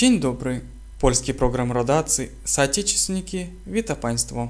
Dzień dobry. Polski program rodacy, соотечественники, witam Państwo.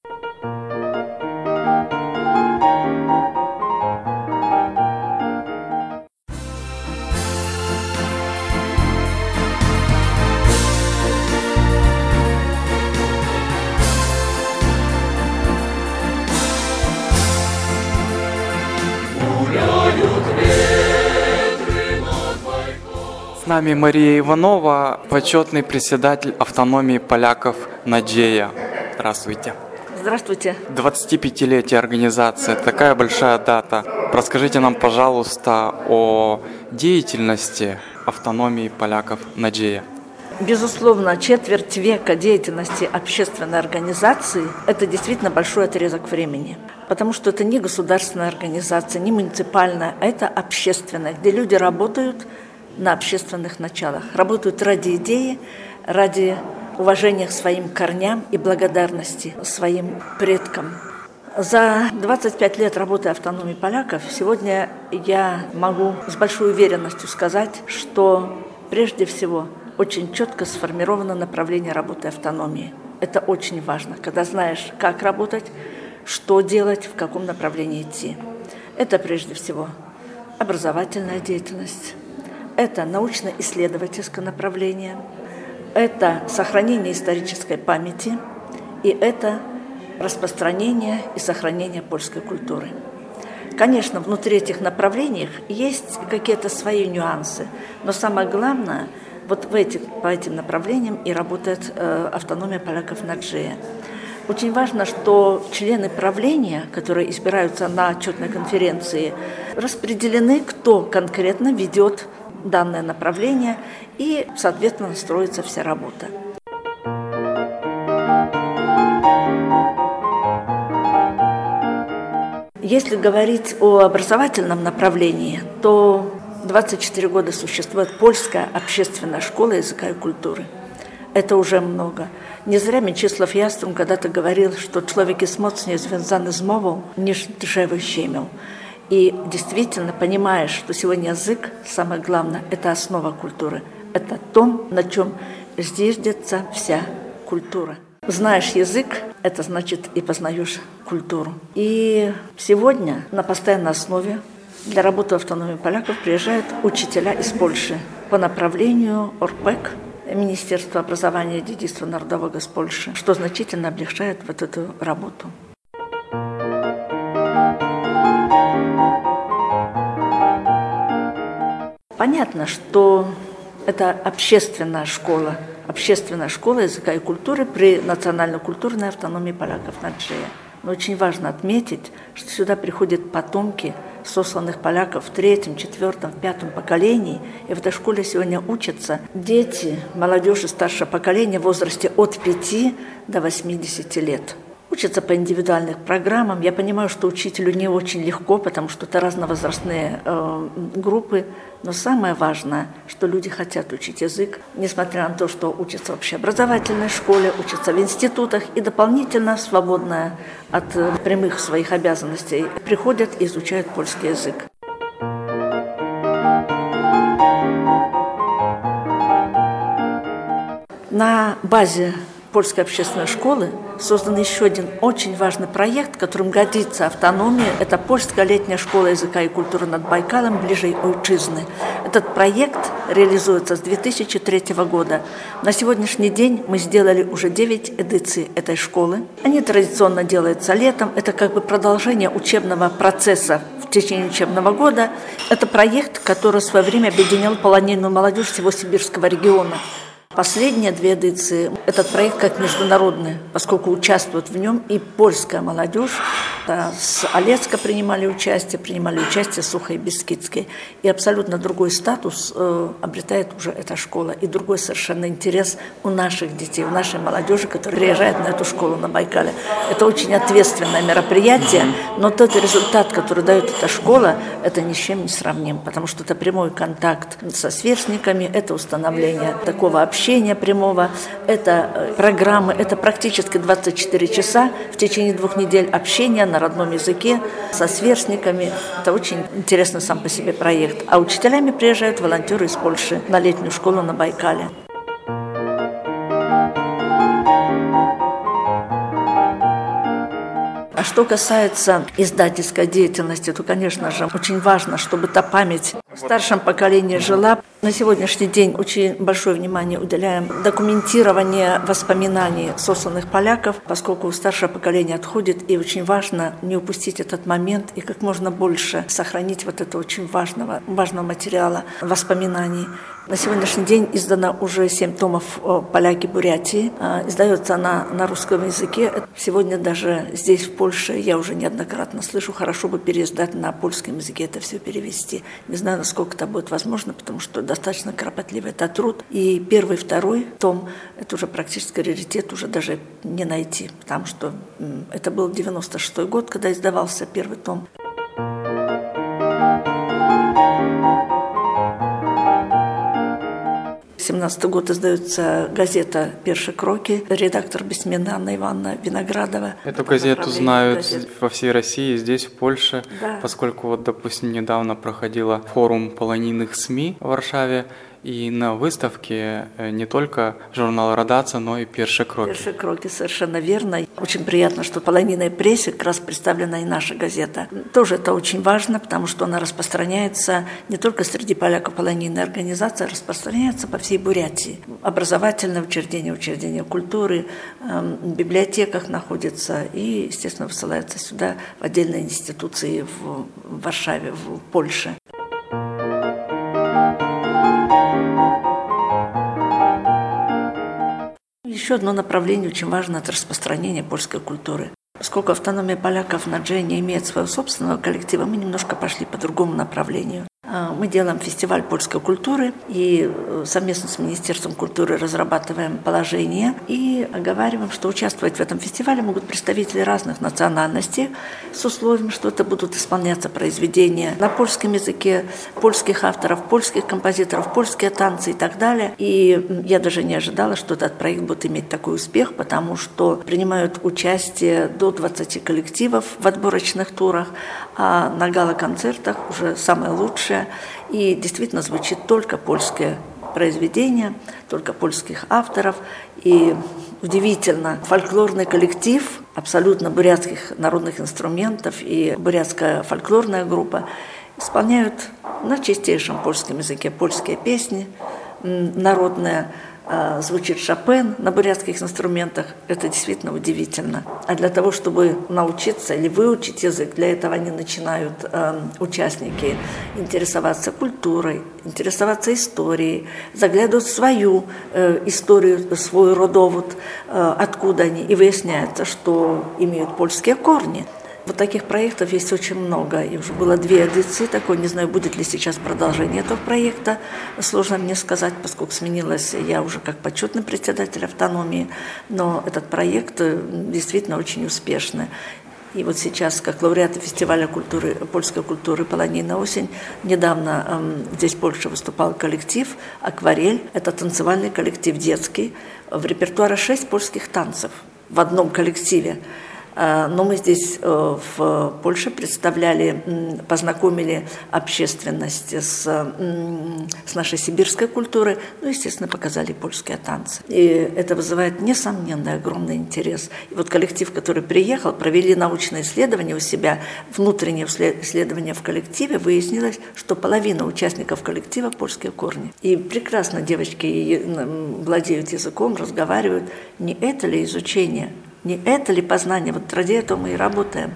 С нами Мария Иванова, почетный председатель автономии поляков «Надея». Здравствуйте. Здравствуйте. 25-летие организации, такая большая дата. Расскажите нам, пожалуйста, о деятельности автономии поляков «Надея». Безусловно, четверть века деятельности общественной организации – это действительно большой отрезок времени. Потому что это не государственная организация, не муниципальная, а это общественная, где люди работают на общественных началах. Работают ради идеи, ради уважения к своим корням и благодарности своим предкам. За 25 лет работы автономии поляков сегодня я могу с большой уверенностью сказать, что прежде всего очень четко сформировано направление работы автономии. Это очень важно, когда знаешь, как работать, что делать, в каком направлении идти. Это прежде всего образовательная деятельность. Это научно-исследовательское направление, это сохранение исторической памяти и это распространение и сохранение польской культуры. Конечно, внутри этих направлений есть какие-то свои нюансы, но самое главное, вот по этим направлениям и работает автономия поляков «Надея». Очень важно, что члены правления, которые избираются на отчетной конференции, распределены, кто конкретно ведет данное направление, и, соответственно, строится вся работа. Если говорить о образовательном направлении, то 24 года существует Польская общественная школа языка и культуры. Это уже много. Не зря Мечислав Яструм когда-то говорил, что человек jest mocniej związany z mową niż drzewo ziemią. И действительно понимаешь, что сегодня язык, самое главное, это основа культуры. Это то, на чем зиждется вся культура. Знаешь язык, это значит и познаешь культуру. И сегодня на постоянной основе для работы автономии поляков приезжают учителя из Польши по направлению ОРПЭК, Министерства образования и dziedzictwa народового с Польши, что значительно облегчает вот эту работу. Понятно, что это общественная школа языка и культуры при национально-культурной автономии поляков «Надея». Но очень важно отметить, что сюда приходят потомки сосланных поляков в 3-м, 4-м, 5-м поколении. И в этой школе сегодня учатся дети, молодежь и старшее поколение в возрасте от 5 до 80 лет. Учатся по индивидуальным программам. Я понимаю, что учителю не очень легко, потому что это разновозрастные группы. Но самое важное, что люди хотят учить язык, несмотря на то, что учатся в общеобразовательной школе, учатся в институтах и дополнительно, свободное от прямых своих обязанностей, приходят и изучают польский язык. На базе Польской общественной школы создан еще один очень важный проект, которым годится автономия. Это Польская летняя школа языка и культуры над Байкалом «Ближе Ojczyzny». Этот проект реализуется с 2003 года. На сегодняшний день мы сделали уже 9 эдиций этой школы. Они традиционно делаются летом. Это как бы продолжение учебного процесса в течение учебного года. Это проект, который в свое время объединял полоненую молодежь всего сибирского региона. Последние 2 эдиции этот проект как международный, поскольку участвует в нем и польская молодежь. С Олецка принимали участие Сухой и Бескидской. И абсолютно другой статус обретает уже эта школа. И другой совершенно интерес у наших детей, у нашей молодежи, которая приезжает на эту школу на Байкале. Это очень ответственное мероприятие, но тот результат, который дает эта школа, это ни с чем не сравним, потому что это прямой контакт со сверстниками, это установление такого общения прямого, это программы, это практически 24 часа в течение 2 недель общения на родном языке со сверстниками. Это очень интересный сам по себе проект. А учителями приезжают волонтеры из Польши на летнюю школу на Байкале. А что касается издательской деятельности, то, конечно же, очень важно, чтобы та память в старшем поколении жила. На сегодняшний день очень большое внимание уделяем документированию воспоминаний сосланных поляков, поскольку старшее поколение отходит, и очень важно не упустить этот момент и как можно больше сохранить вот это очень важного материала воспоминаний. На сегодняшний день издано уже 7 томов «Поляки Бурятии». Издается она на русском языке. Сегодня даже здесь, в Польше, я уже неоднократно слышу, хорошо бы переиздать на польском языке, это все перевести. Не знаю, насколько это будет возможно, потому что достаточно кропотливый это труд. И первый, второй том – это уже практически раритет, уже даже не найти, потому что это был 96-й год, когда издавался первый том. 1917 год издается газета «Першие кроки», редактор бессменная Анна Ивановна Виноградова. Эту газету знают во всей России, здесь, в Польше, да. Поскольку, вот, допустим, недавно проходила форум полонийных СМИ в Варшаве, и на выставке не только журнал «Радаца», но и «Першие кроки». «Першие кроки», совершенно верно. Очень приятно, что в полонийной прессе как раз представлена и наша газета. Тоже это очень важно, потому что она распространяется не только среди поляков, полонийная организация, распространяется по всей Бурятии. Образовательные учреждения культуры, в библиотеках находится и, естественно, высылается сюда в отдельные институции в Варшаве, в Польше. Еще одно направление очень важно – это распространение польской культуры. Поскольку автономия поляков на Джей не имеет своего собственного коллектива, мы немножко пошли по другому направлению. Мы делаем фестиваль польской культуры и совместно с Министерством культуры разрабатываем положение и оговариваем, что участвовать в этом фестивале могут представители разных национальностей с условием, что это будут исполняться произведения на польском языке, польских авторов, польских композиторов, польские танцы и так далее. И я даже не ожидала, что этот проект будет иметь такой успех, потому что принимают участие до 20 коллективов в отборочных турах, а на гала-концертах уже самое лучшее. И действительно звучит только польское произведение, только польских авторов. И удивительно, фольклорный коллектив абсолютно бурятских народных инструментов и бурятская фольклорная группа исполняют на чистейшем польском языке польские песни народные. Звучит Шопен на бурятских инструментах. Это действительно удивительно. А для того, чтобы научиться или выучить язык, для этого они начинают, участники, интересоваться культурой, интересоваться историей, заглядывать в свою историю, свой родовод, откуда они, и выясняется, что имеют польские корни. Вот таких проектов есть очень много. И уже было 2 эдиции такой. Не знаю, будет ли сейчас продолжение этого проекта. Сложно мне сказать, поскольку сменилась я уже как почетный председатель автономии. Но этот проект действительно очень успешный. И вот сейчас, как лауреаты фестиваля культуры, польской культуры «Полонийная осень», недавно здесь в Польше выступал коллектив «Акварель». Это танцевальный коллектив детский. В репертуаре 6 польских танцев в одном коллективе. Но мы здесь в Польше представляли, познакомили общественность с нашей сибирской культурой, ну, естественно, показали польские танцы. И это вызывает несомненный огромный интерес. И вот коллектив, который приехал, провели научное исследование у себя, внутреннее исследование в коллективе, выяснилось, что половина участников коллектива – польские корни. И прекрасно девочки владеют языком, разговаривают. Не это ли изучение? Не это ли познание? Вот ради этого мы и работаем.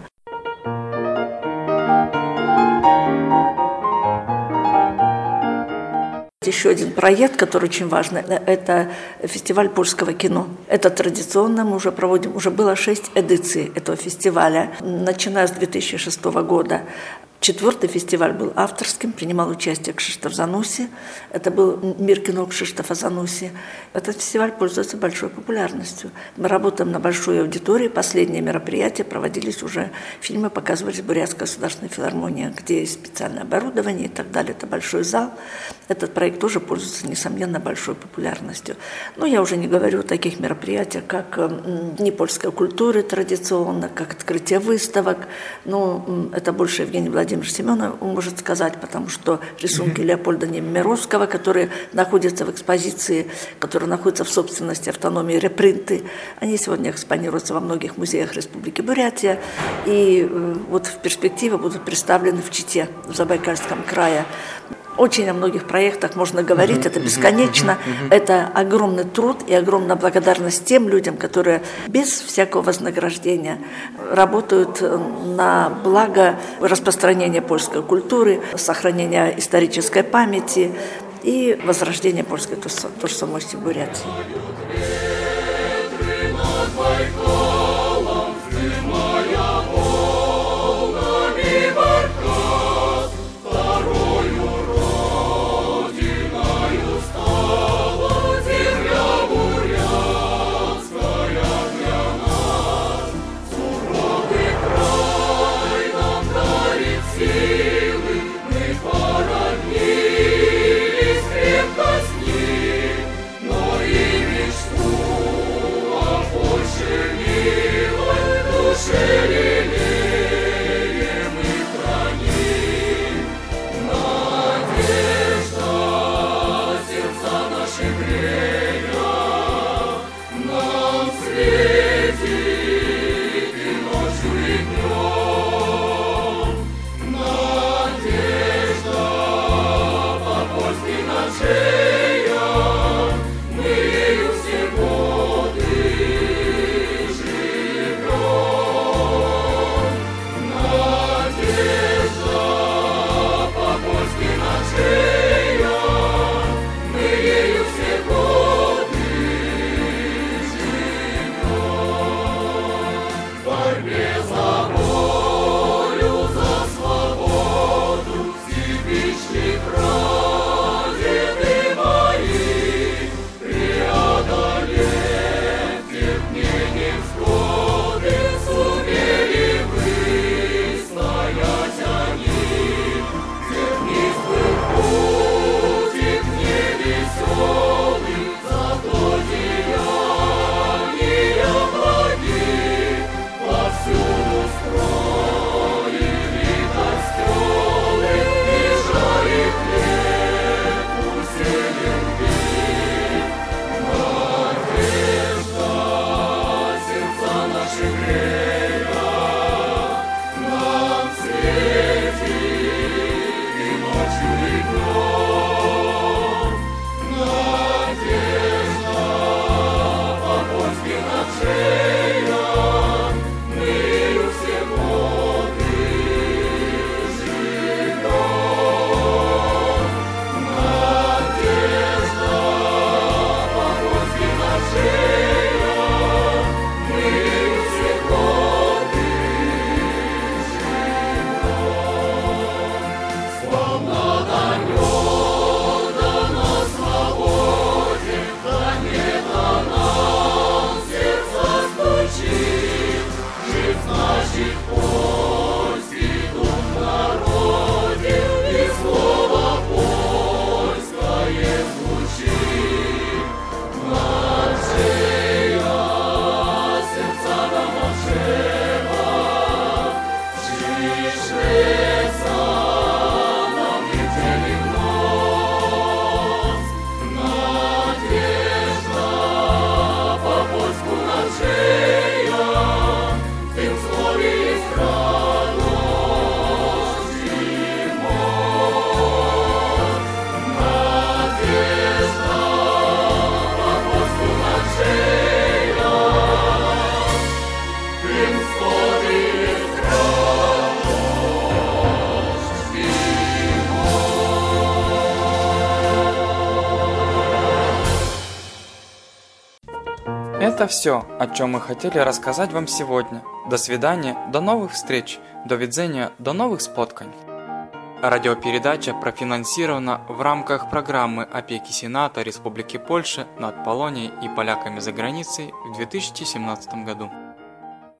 Еще один проект, который очень важный, это фестиваль польского кино. Это традиционно, мы уже проводим, уже было 6 эдиций этого фестиваля, начиная с 2006 года. 4-й фестиваль был авторским, принимал участие Кшиштоф Зануси. Это был мир кино Кшиштофа Зануси. Этот фестиваль пользуется большой популярностью. Мы работаем на большой аудитории. Последние мероприятия проводились уже, фильмы показывались в Бурятской государственной филармонии, где есть специальное оборудование и так далее. Это большой зал. Этот проект тоже пользуется, несомненно, большой популярностью. Но я уже не говорю о таких мероприятиях, как Дни польской культуры традиционно, как открытие выставок. Но это больше Евгений Владимирович Владимир Семенов может сказать, потому что рисунки Леопольда Немировского, которые находятся в экспозиции, которые находятся в собственности автономии репринты, они сегодня экспонируются во многих музеях Республики Бурятия, и вот в перспективе будут представлены в Чите, в Забайкальском крае. Очень о многих проектах можно говорить, это бесконечно, это огромный труд и огромная благодарность тем людям, которые без всякого вознаграждения работают на благо распространения польской культуры, сохранения исторической памяти и возрождения польской тождественности в Бурятии. Это все, о чем мы хотели рассказать вам сегодня. До свидания, до новых встреч, до видения, до новых споткань. Радиопередача профинансирована в рамках программы опеки Сената Республики Польша над Полонией и поляками за границей в 2017 году.